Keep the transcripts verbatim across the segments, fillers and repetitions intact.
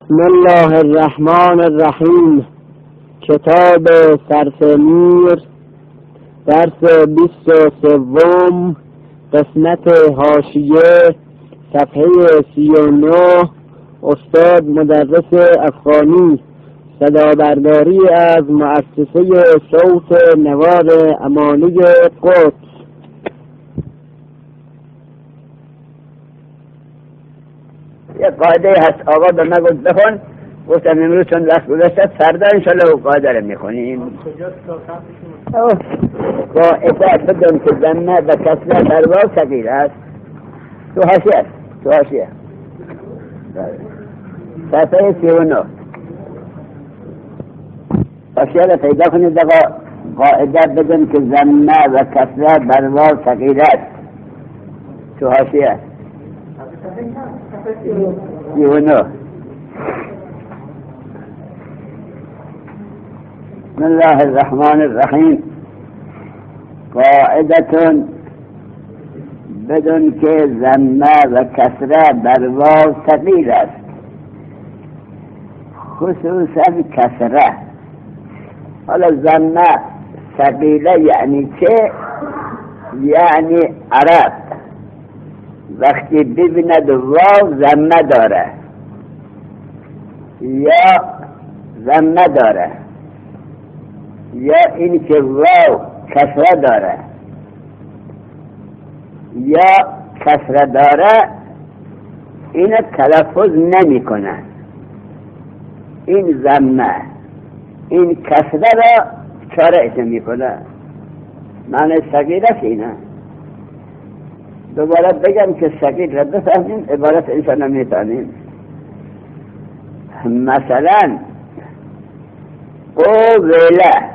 بسم الله الرحمن الرحیم. کتاب سرسمیر، درس بیست و سوم، قسمت حاشیه، صفحه سی و نه. استاد مدرس افغانی، صدا برداری از مؤسسه صوت نوار امانی قدس. یه قاعده هست آقا به من گفت بخون، گفتم امروز چون وقت گذشته فردا انشالله او قاعده رو میخونیم. قاعده بدون که زمه و کسره در واو ثقیل است. تو حاشیه است، تو حاشیه صفحه سی و نه حاشیه رو پیدا کنید. دقا قاعده بدون که زمه و کسره در واو ثقیل است. تو حاشیه است سی و نه. بسم الله الرحمن الرحیم. قاعدة بدون که ضمه و کسره بر واو ثقیل است، خصوصا کسره. حالا ضمه ثقیله یعنی چه؟ یعنی عرب وقتی ببیند واو ضمه داره یا ضمه داره یا این که واو کسره داره یا کسره داره، این تلفظ نمی کنه. این ضمه این کسره را چاره می کنه. معنی ثقیل است اینه. دوباره بگم که ثقیل را بفهمیم، عبارت انسان نمیتانیم. مثلا قوله،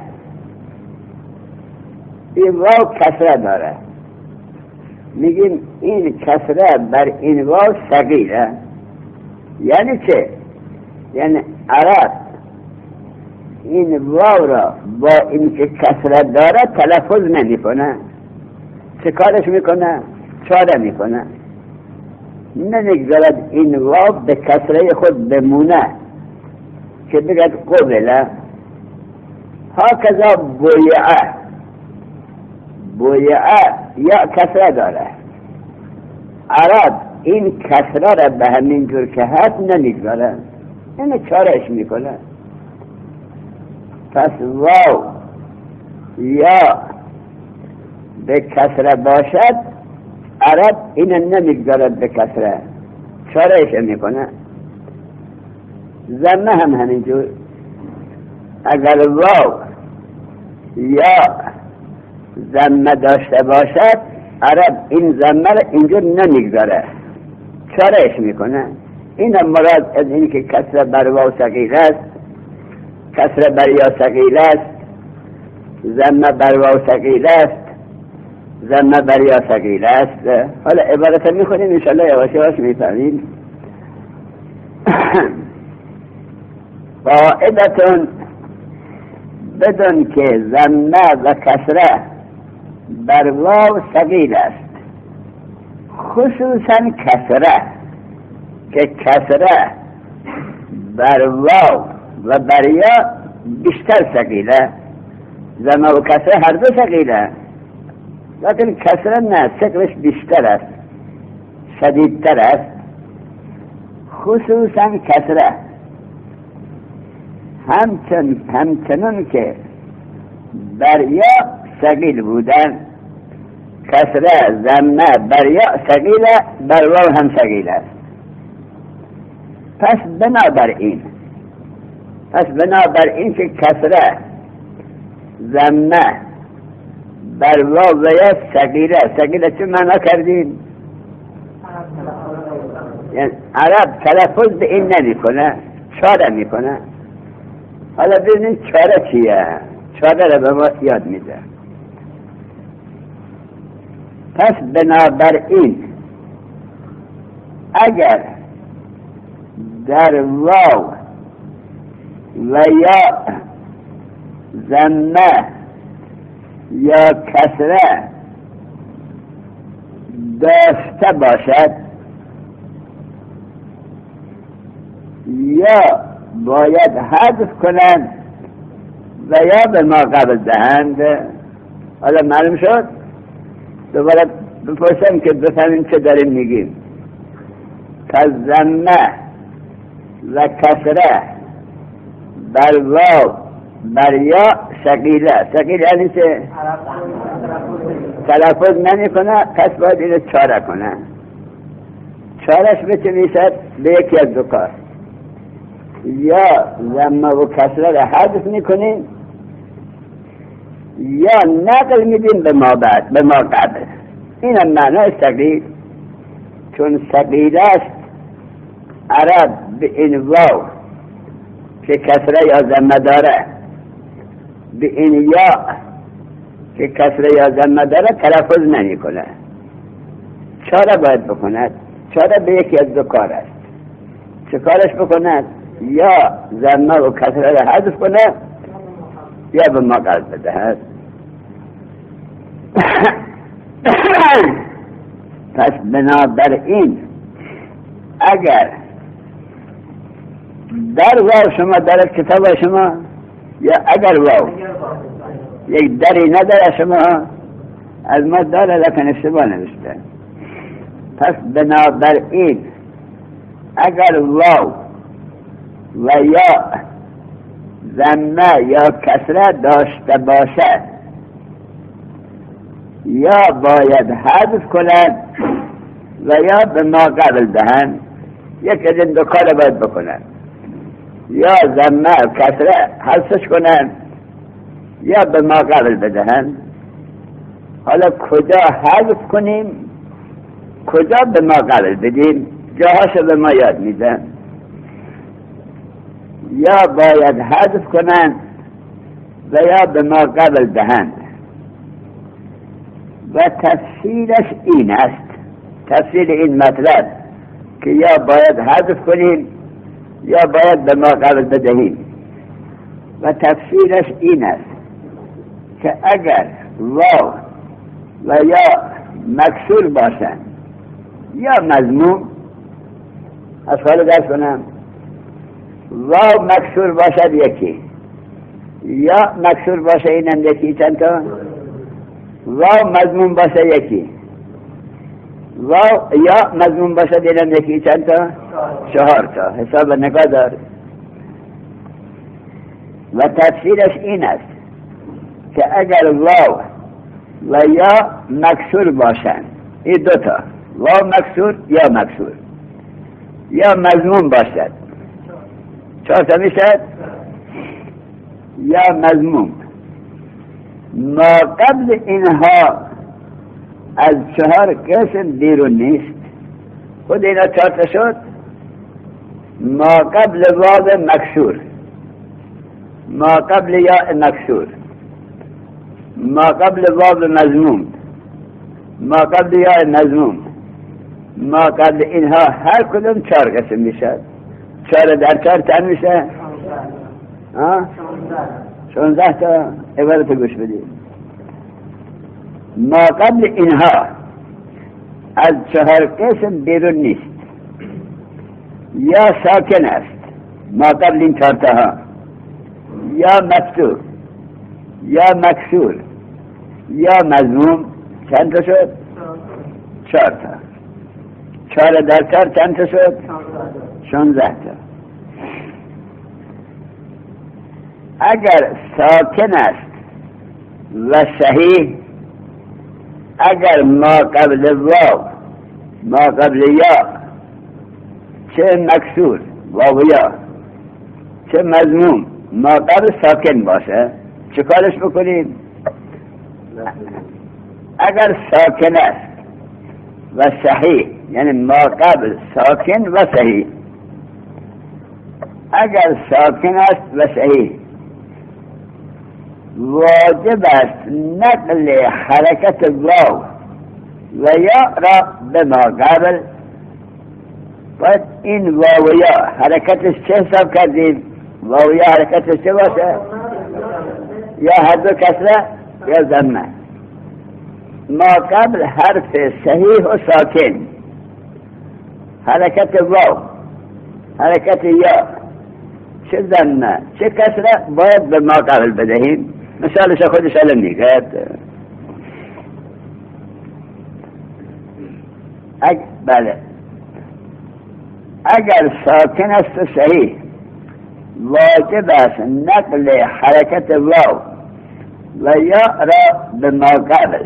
این واو کسره داره، میگیم این کسره بر این واو ثقیله. یعنی چه؟ یعنی عرب این واو را با این که کسره داره تلفظ نمی کنه. چه کارش میکنه؟ چاره میکنه. نمیگذارد این واو به کسره خود بمونه که بگد قبله. هاکذا بویعه، بویعه یا کسره داره. عرب این کسره را به همین جور که هست نمیگذاره، اینه چارش میکنه. پس واو یا به کسره باشد، عرب اینه نمیگذارد به کسره، چارش میکنه. ضمه هم همینجور. اگر واو یا ضمه داشته باشد، عرب این ضمه را اینجور نمیگذاره، چارش میکنه. این هم مراد از این که کسره بر واو ثقیل است، کسره بر یا ثقیل است، ضمه بر واو ثقیل است، ضمه بر یا ثقیل است. حالا عبارت میخونیم انشاءالله یواش یواش میفهمیم. قاعدتون بدون که ضمه و کسره بر واو ثقیل است، خصوصا کسره که کسره بر واو و بر یا بیشتر ثقیله. ضمه و کسره هر دو ثقیله، لیکن کسره نه، ثقلش بیشتر است، شدیدتر است. خصوصا کسره همچن همچنان که بر یا ثقیل بودن، کسره ضمه بر یا ثقیله، بر واو هم ثقیل است. پس بنابراین پس بنابراین که کسره ضمه بر واو و یا ثقیله، ثقیله چه معنا کردیم؟ یعنی عرب تلفظ به این نمی کنه، چاره می کنه. حالا ببینید چاره چیه؟ چاره را به ما یاد میده. پس بنابراین اگر در واو و یا ضمه یا کسره داشته باشد، یا باید حذف کنند و یا به ما قبل دهند. حالا معلوم شد؟ دوباره بپرسم که بفهمیم چه داریم میگیم. پس ضمه و کسره بر واو بر یا ثقیله. ثقیله یعنی چه؟ تلفظ نمی کنه، پس باید اینو چاره کنه. چارش به چه میشد؟ به یکی از دو کار. یا ضمه و کسره را حذف میکنیم یا نقل میدیم به ما بعد، به ما قبل. این هم معنی ثقیل، چون ثقیل است عرب به این واو که کسره یا ضمه داره، به این یا که کسره یا ضمه داره تلفظ نمی کنه. چاره باید بکند. چاره به یکی از دو کار است. چه کارش بکند؟ یا ضمه و کسره را حذف کنه یا به ما قلب بدهد. پس بنابراین اگر در واو شما در کتاب شما یا اگر واو یک دری نداره شما از ما داره لکن اشتباه نوشته. پس بنابراین اگر واو و یا ضمه یا کسره داشته باشد یا باید حذف کنند و یا به ما قبل دهند. یک از این دو کار باید بکنند. یا ضمه و کسره حذفش کنند یا به ما قبل بدهند. حالا کجا حذف کنیم کجا به ما قبل بدیم جاهاشو به ما یاد میدن. یا باید حذف کنند و یا به ما قبل دهند. و تفصیلش این است، تفصیل این مطلب که یا باید حذف کنیم یا باید به ما قبل بدهیم. و تفصیلش این است که اگر واو و یا مکسور باشند یا مضموم، از حال درس کنم، واو مکسور باشد یکی یا مکسور باشه اینم یکی، چند تا؟ واو مضموم باشه یکی، واو یا مضموم باشه اینم یکی، چند تا؟ چهار تا. حساب نگاه دار. و تفسیرش این است که اگر واو و یا مکسور باشند، این دوتا واو مکسور یا مکسور یا مضموم باشد، چهار تا میشد، یا مضموم، ما قبل اینها از چهار قسم بیرون نیست. خود اینا چهار تا شد. ما قبل واو مکسور، ما قبل یا مکسور، ما قبل واو مضموم، ما قبل یا مضموم، ما قبل اینها هر کدوم چهار قسم میشد. چهار در چهار چند میشه؟ ها؟ شانزده تا. عبارت گوش بدید. ما قبل اینها از چهار قسم بیرون نیست. یا ساکن است ما قبل این چهار تا ها، یا مفتوح، یا مکسور، یا مضموم. چند تا شد؟ چهار تا. چهار در چهار چند تا شد؟ شانزده تا. اگر ساکن است و صحیح، اگر ما قبل واو ما قبل یا چه مکسور واو یا چه مضموم ما قبل ساکن باشه، چه کارش بکنیم؟ اگر ساکن است و صحیح، یعنی ما قبل ساکن و صحیح، اگر ساکن است و صحیح واجب است نقل حرکت واو و یا را به ما قبل. باید این واو و یا حرکتش چه حساب کردیم؟ واو و یا حرکتش چه باشه؟ یا هر دو کسره یا ضمه. ما قبل حرف صحیح و ساکن حرکت واو حرکت یا چه ضمه چه کسره باید به ما قبل بدهیم. مثالش خودش الان میگه. اگ... بله اگر ساکن است و صحیح واجب است نقل حرکت واو و یا را به ما قبل،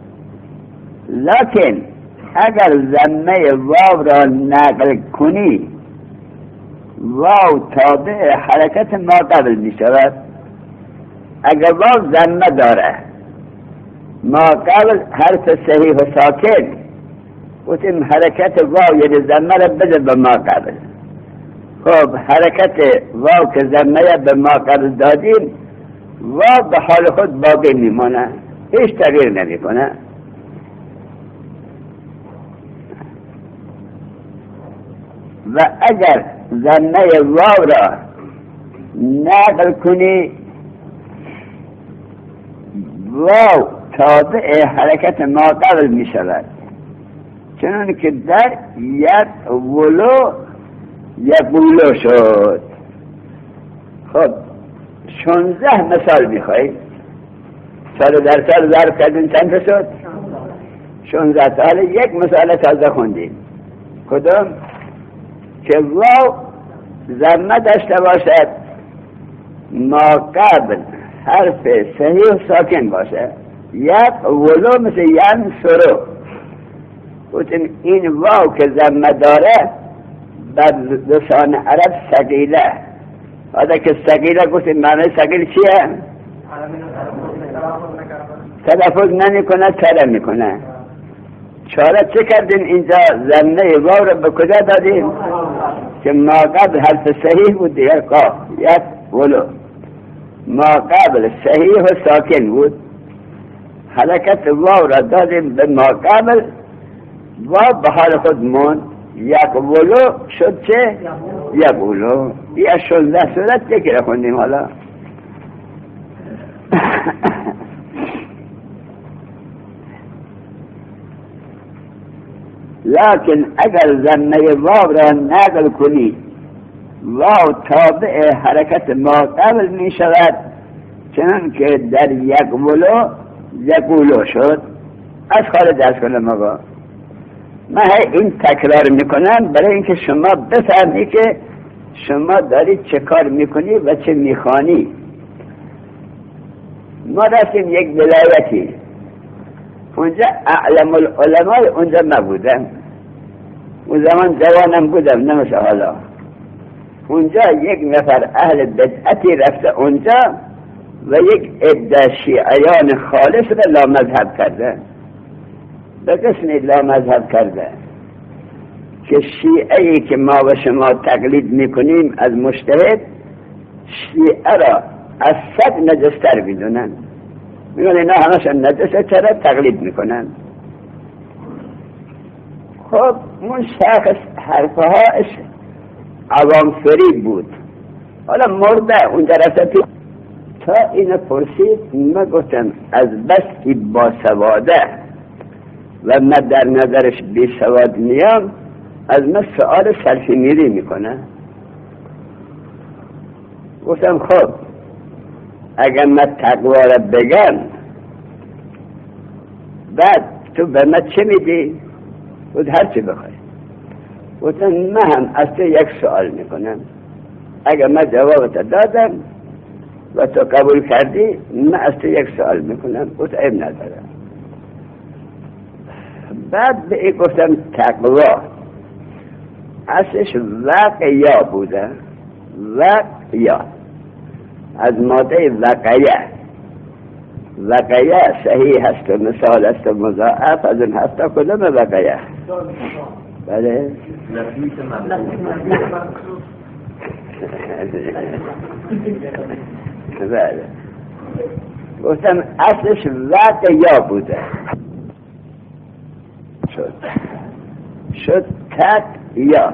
لکن اگر ضمه واو را نقل کنی واو تابع حرکت ما قبل می شود. اگر واو ضمه داره ما قبل حرف صحیح و ساکن گفتیم حرکت واو یعنی ضمه را بده به ما قبل. خب حرکت واو که ضمه به ما قبل دادیم واو به حال خود باقی میمونه، هیچ تغییر نمیکنه. و اگر ضمه واو را نقل کنی واو تابع حرکت ما قبل می شود، چنان که در یک ولو یقولو شد. خب شانزده مثال میخوایی؟ سال در سال ضرب کردین چند شد؟ شانزده سال. یک مثال تازه خوندیم. کدام؟ که واو ضمه داشته باشد ما قبل حرف صحیح و ساکن باشه. یک ولو مثل ین سرو گفتیم این واو که ضمه داره بر لسان عرب ثقیله. حالا که ثقیله گفتیم معنی ثقیل چیه؟ تلفظ نمی کنه چرا می کنه. چاره چه کردیم اینجا؟ ضمه واو رو به کجا دادیم؟ که ما قبل حرف صحیح بود یک قاف یک ولو، ما قبل صحیح و ساکن بود، حرکت واو را دادیم به ما قبل، واو به حال خود موند، یک ولو شد چه؟ یک ولو. یا شانزده صورت یکی را خوندیم. حالا لکن اگر ضمه واو را نقل کنی واو تابع حرکت ما قبل می شود، چنان که در یک ولو یقولو شد. از خارج از کنم آقا من این تکرار میکنم برای اینکه شما بفهمی که شما داری چه کار میکنی و چه میخوانی. ما رفتیم یک ولایتی، اونجا اعلم العلماء اونجا نبودم، اون زمان جوانم بودم نمیشه حالا. اونجا یک نفر اهل بدعتی رفته اونجا و یک عده شیعیان خالص را لامذهب کرده. به قسمی لامذهب کرده که شیعه‌ای که ما و شما تقلید میکنیم از مجتهد، شیعه را از صد نجستر میدونن. میگن اینا همشون نجسه، چرا تقلید میکنن؟ خب اون شخص حرفهاش عوام فریب بود، حالا مرده اونجا رسطی. تا اینو پرسید من گفتم از بس که با سواده و من در نظرش بی سواد میام از من سؤال صرفی میری میکنه. گفتم خب اگر من تقوا را بگم بعد تو به من چه میدی؟ بود هر چی بخوای. گفتم من هم از تو یک سؤال میکنم، اگر من جوابت دادم و تو قبول کردی من از تو یک سؤال میکنم. گفت عیب ندارم. بعد به این گفتم تقوا اصلش وقیا بوده، وقیا از ماده وقیه. وقیه صحیح هست و مثال هست و مضاعف از اون هستا کدام وقیه؟ بله بله گفتم اصلش وقیا بوده، شد شد تق یا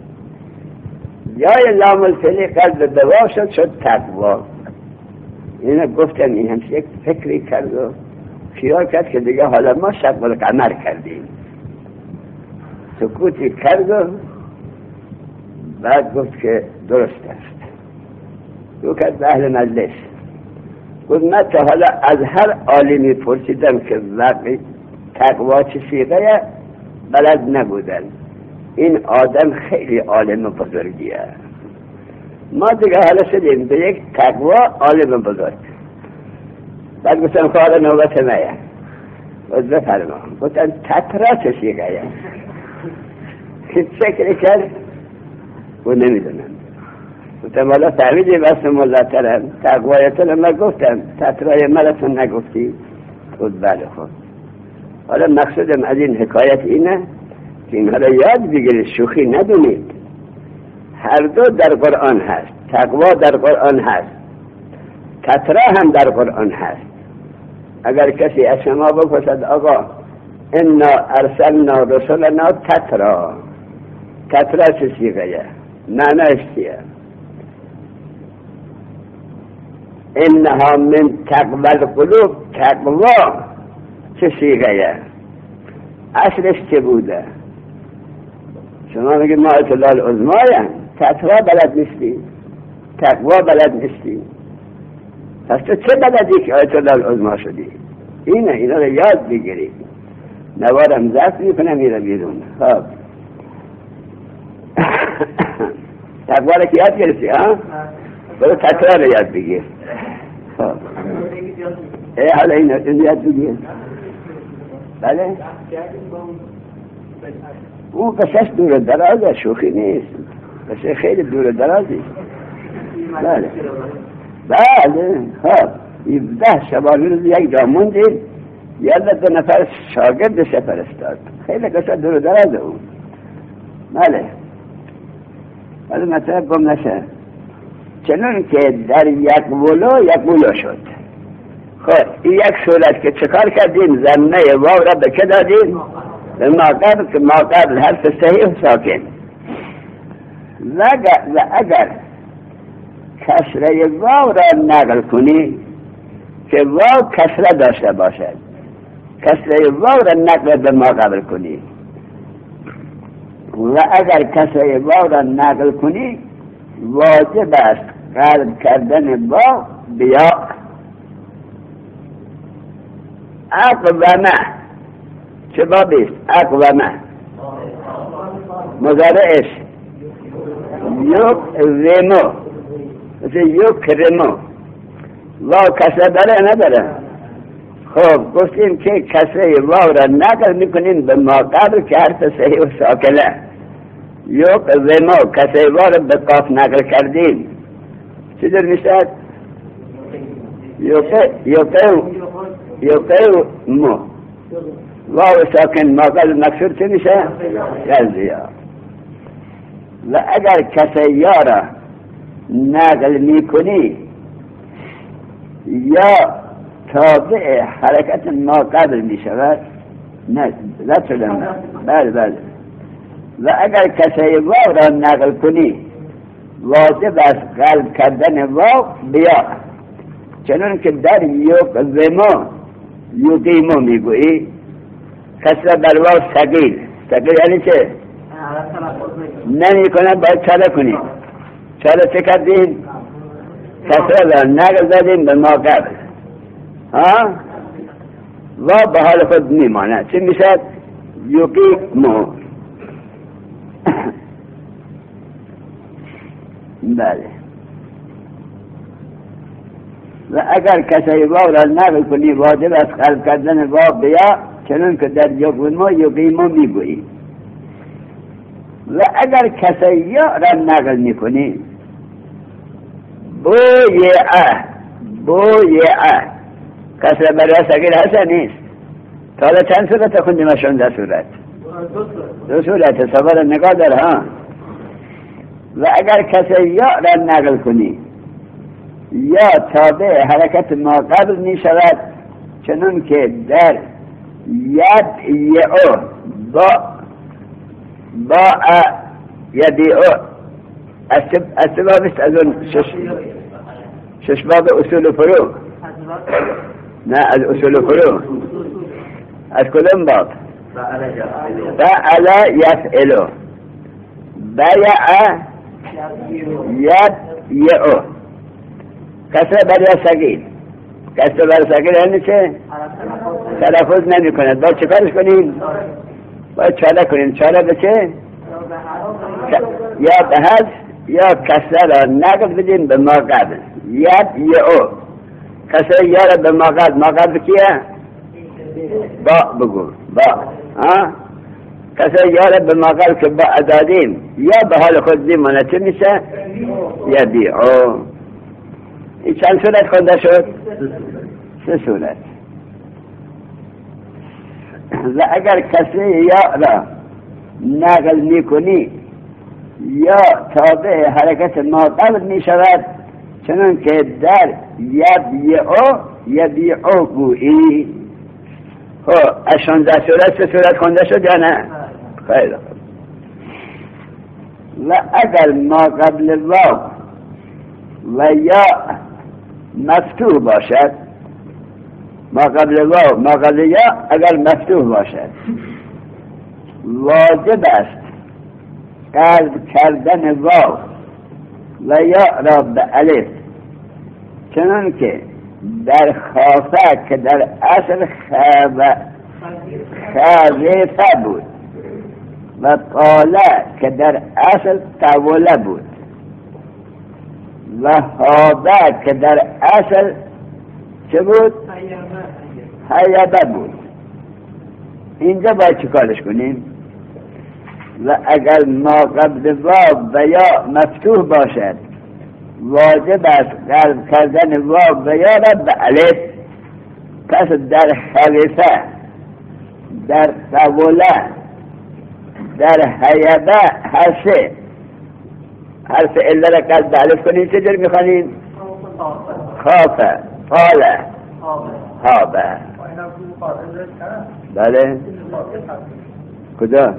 یا لام الفعلی قلب دوا شد شد تقوا. اینا گفتم این همش یک فکری کرد و خیال کرد که دیگه حالا ما شب القمر کردیم. سکوتی کرد و بعد گفت که درست است. رو کرد به اهل مجلس، گفت من تا حالا از هر عالمی پرسیدم که واقعی تقوا چه صیغه بلد نبودن، این آدم خیلی عالم بزرگیه. ما دیگه حالا شدیم به یک تقوا عالم بزرگ. بعد گفتم خواهر نوبت مایه، باز بفرما. گفتم تترا چه صیغه؟ فکر کرد و نمیدونم. گفتم والا فهمیدی بس مزترم تقوایتون ما گفتم تترای مرتون نگفتی؟ گفت بله. خود حالا مقصودم از این حکایت اینه که اینها را یاد بگیرید، شوخی ندونید. هر دو در قرآن هست، تقوا در قرآن هست، تترا هم در قرآن هست. اگر کسی از شما بپرسد آقا انا ارسلنا رسولنا تترا، تترا چه صیغه؟ معنیش چیه؟ انها من تقوی القلوب، تقوا چه صیغه؟ اصلش چه بوده؟ شما میگید ما اطلاع العظمایم، تترا بلد نیستی، تقوا بلد نیستی، پس تو چه بلدی که اطلاع العظما شدی؟ اینه، اینا رو یاد بگیرید. نوارم زفت میکنه میره بیرون. خب تقوا رو که یاد گرفتی ها؟ برو تترا رو یاد بگیر. خب ای حالا این یاد بگیر. بله اون قصص دور درازه، شوخی نیست، قصه خیلی دور درازی. بله بله. خب ده شبانه روز یک جا موندیم، یالا دو نفر شاگرد فرستاد، خیلی قصه دور درازه اون. بله ولی مطلب گم نشه. چنون که در یک ولو یک ولو شد. خب این یک صورت که چکار کردیم؟ ضمه واو را به که دادیم؟ به ما قبل، که ما قبل حرف صحیح ساکن. و اگر کسره واو را نقل کنی که واو کسره داشته باشد، کسره واو را نقل به ما قبل کنی، و اگر کسره واو را نقل کنی واجب است قلب کردن واو بیا. اقوامه چه بابیست؟ اقوامه مضارعش یک رمو، مثل یک رمو. واو کسره داره نداره؟ خب گفتیم که کسره واو را نقل میکنیم به ما قبل که حرف صحیح و ساکنه. یک رمو کسره واو را به قاف نقل کردیم، چی در میشد؟ یوقع مو واو ساکن ما قبل مکسور چه میشه؟ یزیا. و اگر کسی یا را نقل میکنی یا تابع حرکت ما قبل میشود، نه رد شدم. بله بله. و اگر کسی واو را نقل کنی واجب است قلب کردن واو بیا. چنون که در یقیمو یقیمو میگویی کسره بر واو ثقیل. ثقیل یعنی چه؟ نمی کنن باید چاره کنیم. چاره چه کردیم؟ کسره را نقل دادیم به ما قبل ها؟ واو به حال خود میماند. چه میشد؟ یقیمو. بله. و اگر کسی واو را نقل کنی واجب است قلب کردن واو بیا، چنون که در یقیمو یقیمو میگویی. و اگر کسی یا را نقل میکنی بویعه، بویعه کسی برای سگیر هست نیست. تا حالا چند صورت خوندیم شونده صورت؟ دو صورت. سوال نگاه در ها. و اگر کسی یا را نقل کنی یا تابع حرکت ما قبل می شود، چنون که در ید یعو با با یدیعو از بابست از اون شش شش باب اصول فرو، نه از اصول فرو، از کدام باب؟ فعلا یفعلو. بیع ید یعو کسر بر سگیل کسر بر سگیل یعنی چه؟ تلفظ نمی کند باید چه کارش کنیم؟ باید چاله کنیم چاله به چه؟ یا به حذف یا کسر را نقل بدیم به ما قبل ید یعو کسر یا را به ما قبل ما قبل کیه؟ با بگو با ها کسر یا را به ما قبل که با ادادیم یا به حال خود دیمانه چه میشه؟ یبیعو این چند صورت خونده شد؟ سه صورت و اگر کسی یا را نقل میکنی یا تابع حرکت ما قبل می شود چنان که در یبیعو یبیعو گویی خب از شانزده صورت سه صورت خونده شد یا نه؟ خیلی خوب و اگر ما قبل واو و یا مفتوح باشد ما قبل واو ما قبل یا اگر مفتوح باشد واجب است قلب کردن واو و یا را به الف چنان که در خافه که در اصل خافه بود و طاله که در اصل طوله بود و هابه که در اصل چه بود؟ حیبه بود اینجا باید چه کارش کنیم؟ و اگر ما قبل واو و یا مفتوح باشد واجب است قلب کردن واو و یا را به الف پس در خلیفه در طوله در حیبه هر سه حرف الا را قلب به الف کنیم چجور میخوانیم؟ خافه طاله هابه بله کجا؟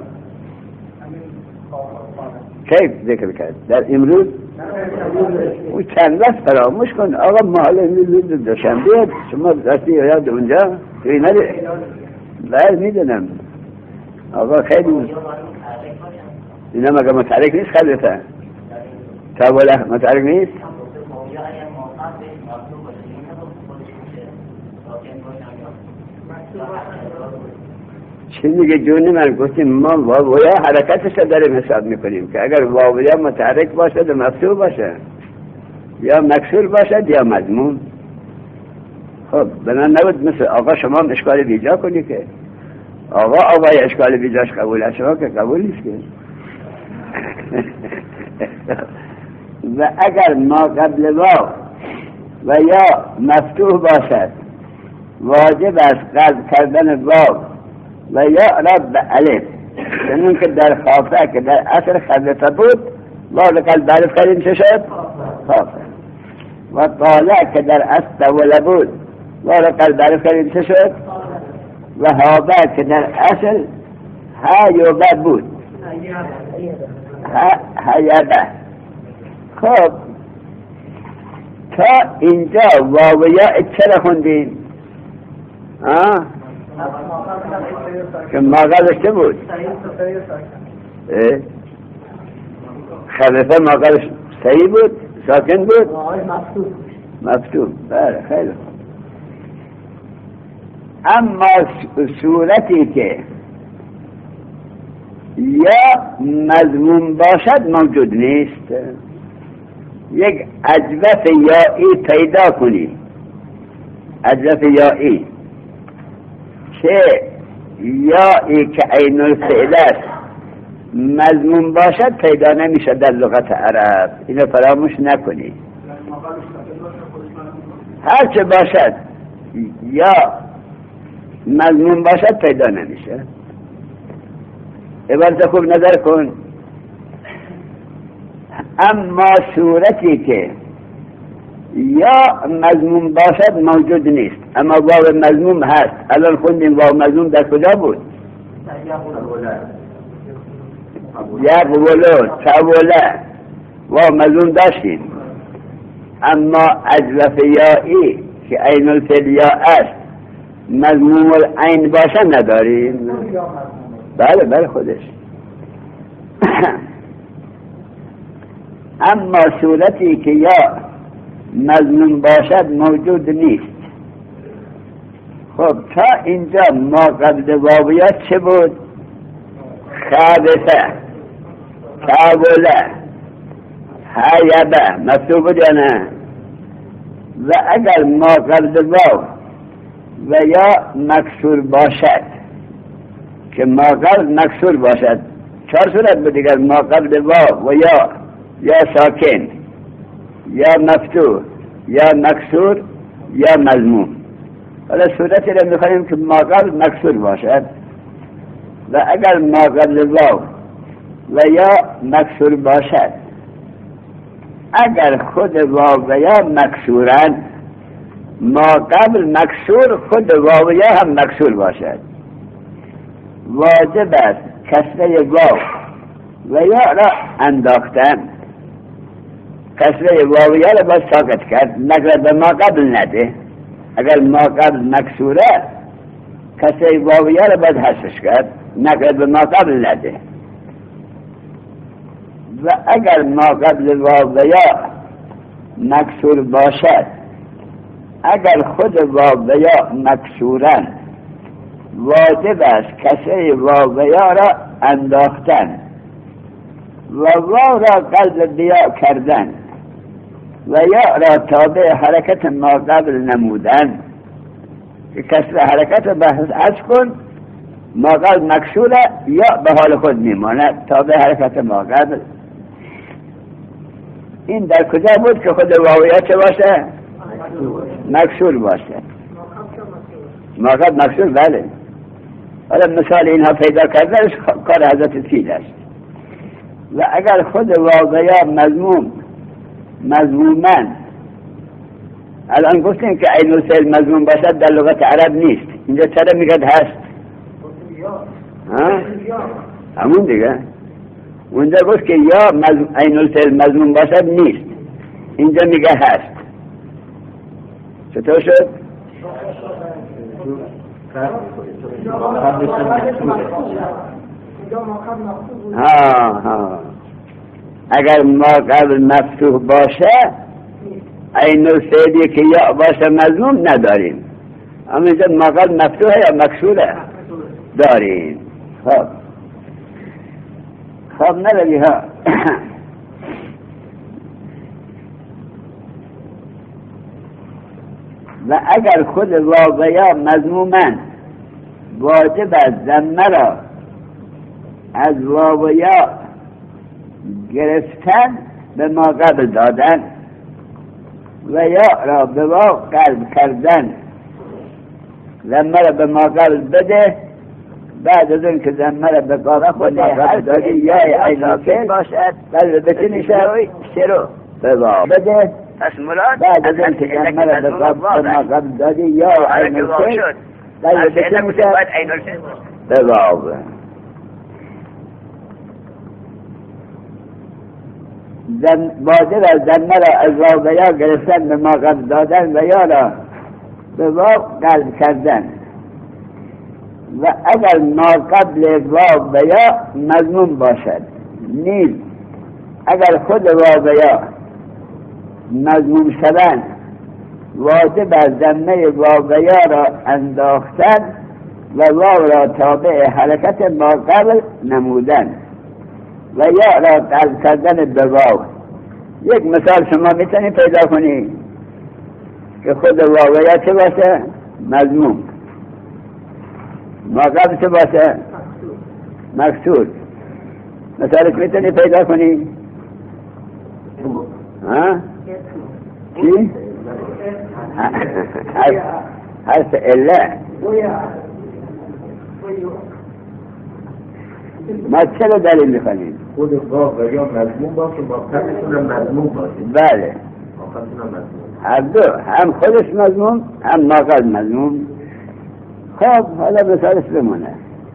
کیف ذکر کرد در امروز او چند وقت فراموش کن آقا محال امروز دوشنبه شما راستی یاد اونجا توی نده باید میدونم آقا خیلی اینا مگه متحرک نیست خلیفه تابوله متحرک نیست چی میگه جونی من گفتیم ما واویا حرکتش رو داریم حساب میکنیم که اگر واویا متحرک باشد و مفتوح باشد یا مکسور باشد یا مضمون خب بنا نبود مثل آقا شما هم اشکال بیجا کنی که آقا آقای اشکال بیجاش قبول است شما که قبول نیست که و اگر ما قبل واو و یا مفتوح باشد واجب است قلب کردن واو و یا را به الف چنون که در خافه که در اصل خلیفه بود واو را قلب به الف کردیم چه شد؟ خافه و طاله که در اصل طوله بود واو را قلب به الف کردیم چه شد؟ و هابه که در اصل هایوبه بود هایبه خب تا اینجا واو یا چرا خوندیم؟ آه که ماقالش چه بود؟ خلیفه ماقالش صحیح بود؟ ساکن بود؟ مفتوح بله خیلی اما صورتی که یا مضمون باشد موجود نیست یک اجوف یائی پیدا کنی اجوف یائی که یائی که عین الفعل است مضمون باشد پیدا نمیشه در لغت عرب اینو فراموش نکنی هر چه باشد یا مضمون باشد پیدا نمیشه عبارت خوب نظر کن اما صورتی که یا مضمون باشد موجود نیست اما واو مضمون هست الان خوندیم واو مضمون در کجا بود؟ یقولو تولو واو مضمون داشتیم اما اجوف یائی که عین الفعل یا است مضمون العین باشه نداریم بله بله خودش اما صورتی که یا مضموم باشد موجود نیست. خب تا اینجا ما قبل واویا چه بود؟ خابثه، کابله، حیبه مکتوب بود یا نه؟ و اگر ما قبل واو و یا مکسور باشد، که ما قبل مکسور باشد، چهار صورت بود دیگر، ما قبل واو و یا یا ساکن یا مفتوح یا مکسور یا مضموم. حالا صورتی را میخواییم که ما قبل مکسور باشد و اگر ما قبل واو و یا مکسور باشد، اگر خود واو و یا مکسورن، ما قبل مکسور خود واو و یا هم مکسور باشد، واجب است کسره واو و یا را انداختن. کسره واو و یا را باید ساکت کرد، نگره به ما قبل نده. اگر ما قبل مکسوره، کسره واو و یا را باید حذفش کرد، نگره به ما قبل نده. و اگر ما قبل واو و یا مکسور باشد، اگر خود واو و یا مکسورن، واجب است کسره واو و یا را انداختن و واو را قلب بیا کردن و یا را تابع حرکت ما قبل نمودن. که کسر حرکت را بحث کن، ما قبل مکسوره یا به حال خود میماند تابع حرکت ما قبل. این در کجا بود که خود واو یا چه باشه؟ مکسور باشه. ما قبل مکسور، بله. حالا مثال اینها پیدا کردنش کار حضرت سید است. و اگر خود واو و یا مضموم مضمومن، الان گفتیم که عین الفعل مضموم باشد در لغت عرب نیست، اینجا چرا میگه هست؟ ها؟ همون دیگه. اونجا گفت که یا عین الفعل مضموم باشد نیست، اینجا میگه هست. چطور شد؟ ها ها اگر ما قبل مفتوح باشه، عین الفعلی که یا باشه مضموم نداریم، اما اینجا ما قبل مفتوحه یا مکسوره داریم. خب خب نداری ها. و اگر خود واو و یا مضمومن، واجب است ضمه را از واو و یا گرفتن به ما قبل دادن و یا را به واو قلب کردن. ضمه را به ما قبل بده، بعد از اون که ضمه را به قابل خود قبل دادی یا عین الفعل باشد، قلب بتنی شروع شروع به واو بده. پس مراد بعد از این که جمعه را به قبل دادی یا عین الفعل قلب بتنی شروع به واو. واجب از ضمه را از واو و یا گرفتن به ما قبل دادن و یا را به واو قلب کردن. و اگر ما قبل واو و یا مضموم باشد، نیز اگر خود واو و یا مضموم شدن، واجب از ضمه واو و یا را انداختن و واو را تابع حرکت ما قبل نمودن و یا را قلب کردن به واو. یک مثال شما میتونی پیدا کنی که خود واو و یا چه باشه؟ مضموم. ما قبل چه باشه؟ مکسور. مثالش میتونی پیدا کنی؟ ها؟ چی؟ حرف اله. ما چرا دلیل میخوانیم؟ خود واو و یا مضموم باشه، با قبلشون هم مضموم باشه. بله، هر دو، هم خودش مضموم هم ما قبل مضموم. خب حالا مثالش بمونه.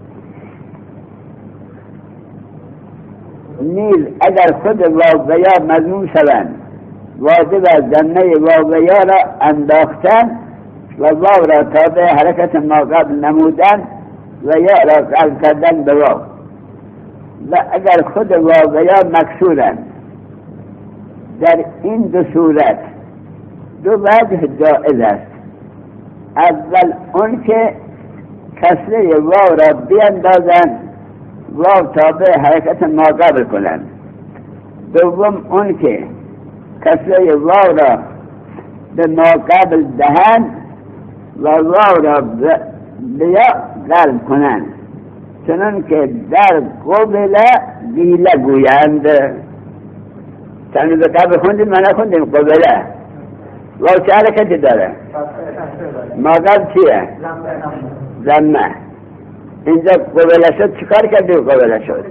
نیز اگر خود واو و یا مضموم شوند، واجب از ضمه واو و یا را انداختن و واو را تابع حرکت ما قبل نمودن و یا را قلب کردن به واو. و اگر خود واو و یا مکسورن، در این دو صورت دو وجه جائز است. اول اون که کسره واو را بیندازند، واو تابع حرکت ما قبل کنند. دوم اون که کسره واو را به ما قبل دهند و واو را بیا قلب کنند، چنان که در قبل بیله گویند. چند به قبل خوندیم من نخوندیم قبله واو چه حرکتی داره؟ ما قبل چیه؟ زمه. اینجا قبله شد چیکار کردی قبله شد؟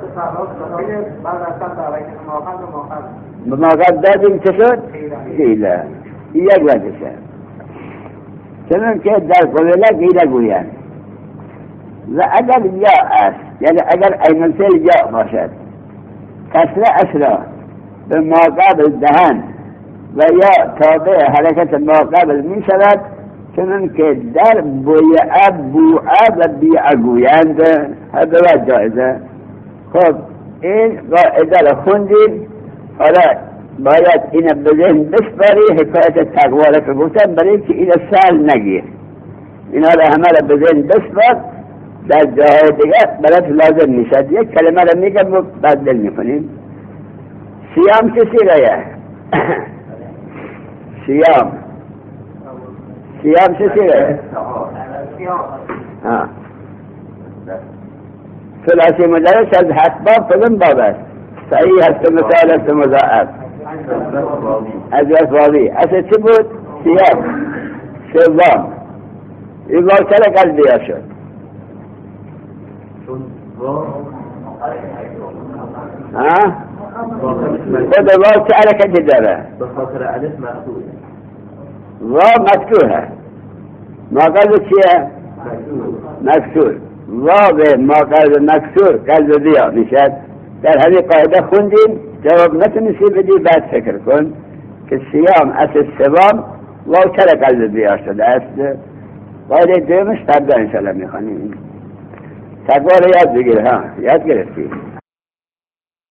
ما قبل دادیم چه شد؟ گیله. یک وجهشه، چنان که در قبله گیله گویند. و اگر یا است، یعنی اگر اینالفعل یا باشد، کسره اشرا به ما قبل دهن و یا تابع حرکت ما قبل می شود، چنان که در بویعه بوعه و بیعه گویند. هذا جایزه. خب این قاعده را خوندیم، حالا باید این به ذهن بسپاری. حکایت تقواره که گفتم برای که این سال نگیر، اینا را همه را به ذهن بسپار، در جاهای دیگر برات لازم میشد. یک کلمه را میگم و بعد دل میکنیم. سیام چه سیغه؟ سیام سیام چه سیغه؟ ثلاثی مدرس از حتباب کدوم باب است؟ صحیح هست مثال است مضاعف از وفاوی. اصلا چه بود؟ سیام سوام. این بار چرا قلب بیا شد؟ ها؟ خود واو چه حرکتی داره؟ بخاطر الف مفتوح. واو مفتوحه. ما قلب چیه؟ مکسور. واو ما قلب مکسور قلب بیا میشد. در همین قاعده خوندیم، جواب نتونستی بدی، بعد فکر کن که سیام اصل سوام واو چرا قلب بیا شده است. قاعده دومش فردا انشاءالله میخوانیم. تقوی رو یاد بگیر. ها یاد گرفتی.